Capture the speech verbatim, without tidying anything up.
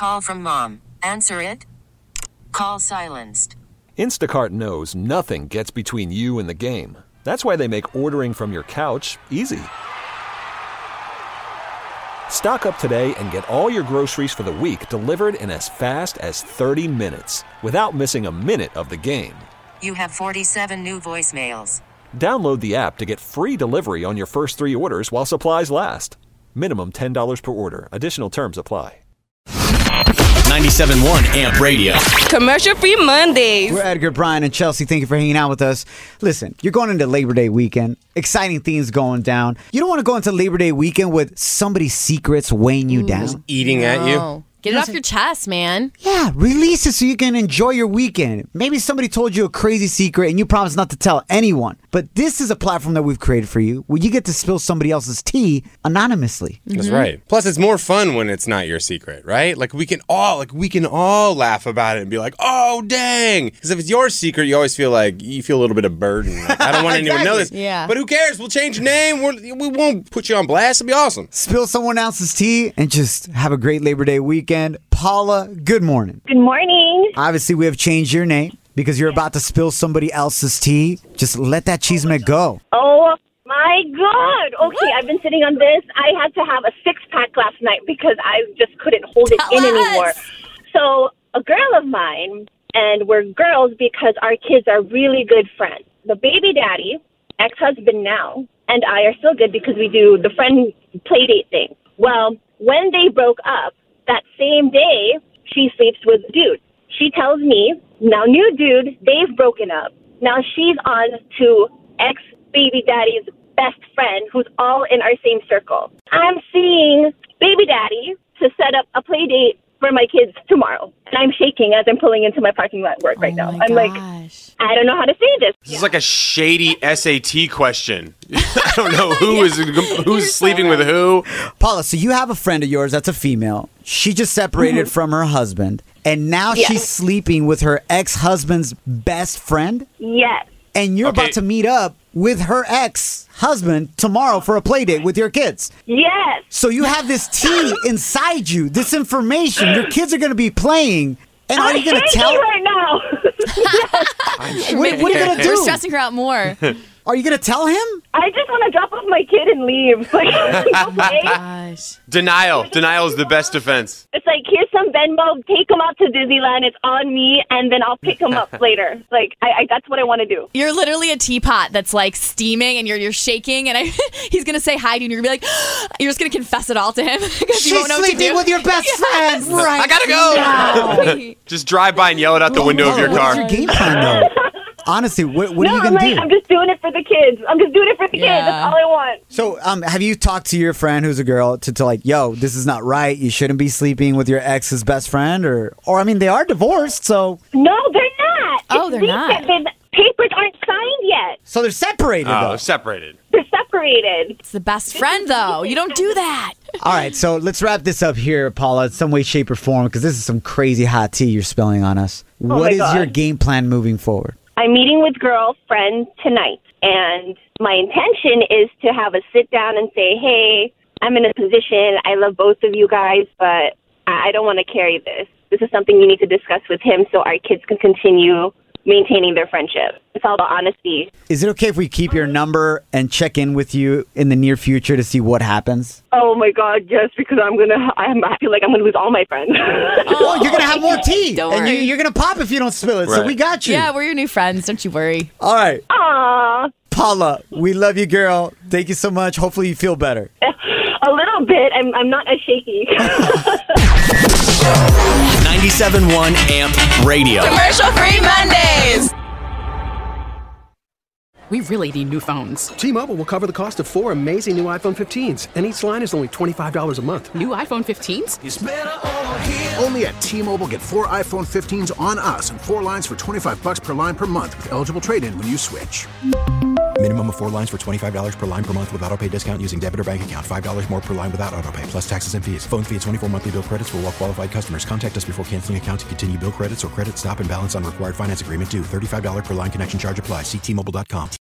Call from mom. Answer it. Call silenced. Instacart knows nothing gets between you and the game. That's why they make ordering from your couch easy. Stock up today and get all your groceries for the week delivered in as fast as thirty minutes without missing a minute of the game. You have forty-seven new voicemails. Download the app to get free delivery on your first three orders while supplies last. Minimum ten dollars per order. Additional terms apply. ninety-seven point one A M P Radio. Commercial-free Mondays. We're Edgar, Brian, and Chelsea. Thank you for hanging out with us. Listen, you're going into Labor Day weekend. Exciting things going down. You don't want to go into Labor Day weekend with somebody's secrets weighing you down. Eating at you. Get it off your chest, man. Yeah, release it so you can enjoy your weekend. Maybe somebody told you a crazy secret and you promised not to tell anyone. But this is a platform that we've created for you where you get to spill somebody else's tea anonymously. That's mm-hmm. right. Plus, it's more fun when it's not your secret, right? Like we can all, like we can all laugh about it and be like, "Oh, dang!" Because if it's your secret, you always feel like you feel a little bit of burden. Like, I don't want anyone exactly. to know this. Yeah. But who cares? We'll change your name. We're, we won't put you on blast. It'll be awesome. Spill someone else's tea and just have a great Labor Day weekend. Paula, good morning. Good morning. Obviously, we have changed your name because you're about to spill somebody else's tea. Just let that cheeseman go. Oh, my God. Okay, what? I've been sitting on this. I had to have a six-pack last night because I just couldn't hold it Tell in us. anymore. So a girl of mine, and we're girls because our kids are really good friends. The baby daddy, ex-husband now, and I are still good because we do the friend play date thing. Well, when they broke up, that same day, she sleeps with a dude. She tells me, now new dude, they've broken up. Now she's on to ex-baby daddy's best friend who's all in our same circle. I'm seeing baby daddy to set up a play date for my kids tomorrow. And I'm shaking as I'm pulling into my parking lot at work right oh now. My I'm gosh. like, I don't know how to say this. This is like a shady S A T question. I don't know who is who's sleeping with who. Paula, so you have a friend of yours that's a female. She just separated Mm-hmm. from her husband, and now Yes. she's sleeping with her ex-husband's best friend? Yes. And you're Okay. about to meet up with her ex-husband tomorrow for a play date with your kids. Yes. So you have this tea inside you, this information. Your kids are going to be playing. And are I'm you going to shaking tell? right now. What, what are you going to You're do? stressing her out more. Are you going to tell him? I just want to drop off my kid and leave. Like, okay? Gosh. Denial. Denial is the best defense. It's like, here's some Venmo, take him out to Disneyland, it's on me, and then I'll pick him up later. Like, I, I that's what I want to do. You're literally a teapot that's like steaming and you're you're shaking and I, he's going to say hi to you and you're going to be like, you're just going to confess it all to him because you She's won't know what to sleeping do. with your best friend. Right. I gotta go. No. Just drive by and yell it out the window of your What's car. your game plan, though? Honestly, what, what no, are you I'm going to like, do? I'm just doing it for the kids. I'm just doing it for the Yeah. kids. That's all I want. So, um, have you talked to your friend who's a girl to, to like, yo, this is not right. You shouldn't be sleeping with your ex's best friend, or, or I mean, they are divorced, so No, they're not. Oh, It's they're these- not. The papers aren't signed yet. so they're separated. Oh, though. separated. They're separated. It's the best friend, though. You don't do that. All right, so let's wrap this up here, Paula, in some way, shape, or form, because this is some crazy hot tea you're spilling on us. my What is God. your game plan moving forward? I'm meeting with girlfriend tonight, and my intention is to have a sit down and say, hey, I'm in a position. I love both of you guys, but I I don't want to carry this. This is something you need to discuss with him so our kids can continue maintaining their friendship. It's all about honesty. Is it okay if we keep your number and check in with you in the near future to see what happens? Oh, my God, yes, because I'm going to, I feel like I'm going to lose all my friends. Oh, you're going to have more tea. Don't and you, worry. you're going to pop if you don't spill it, so Right. we got you. Yeah, we're your new friends. Don't you worry. All right. Aw, Paula, we love you, girl. Thank you so much. Hopefully you feel better. a little bit. I'm, I'm not as shaky. ninety-seven point one A M P Radio. Commercial-free Mondays. We really need new phones. T-Mobile will cover the cost of four amazing new iPhone fifteens, and each line is only twenty-five dollars a month. New iPhone fifteens? Only at T-Mobile, get four iPhone fifteens on us and four lines for twenty-five bucks per line per month with eligible trade-in when you switch. Minimum of four lines for twenty-five dollars per line per month with autopay discount using debit or bank account. five dollars more per line without autopay, plus taxes and fees. Phone fee at twenty-four monthly bill credits for well-qualified customers. Contact us before canceling account to continue bill credits or credit stop and balance on required finance agreement due. thirty-five dollars per line connection charge applies. See T Mobile dot com.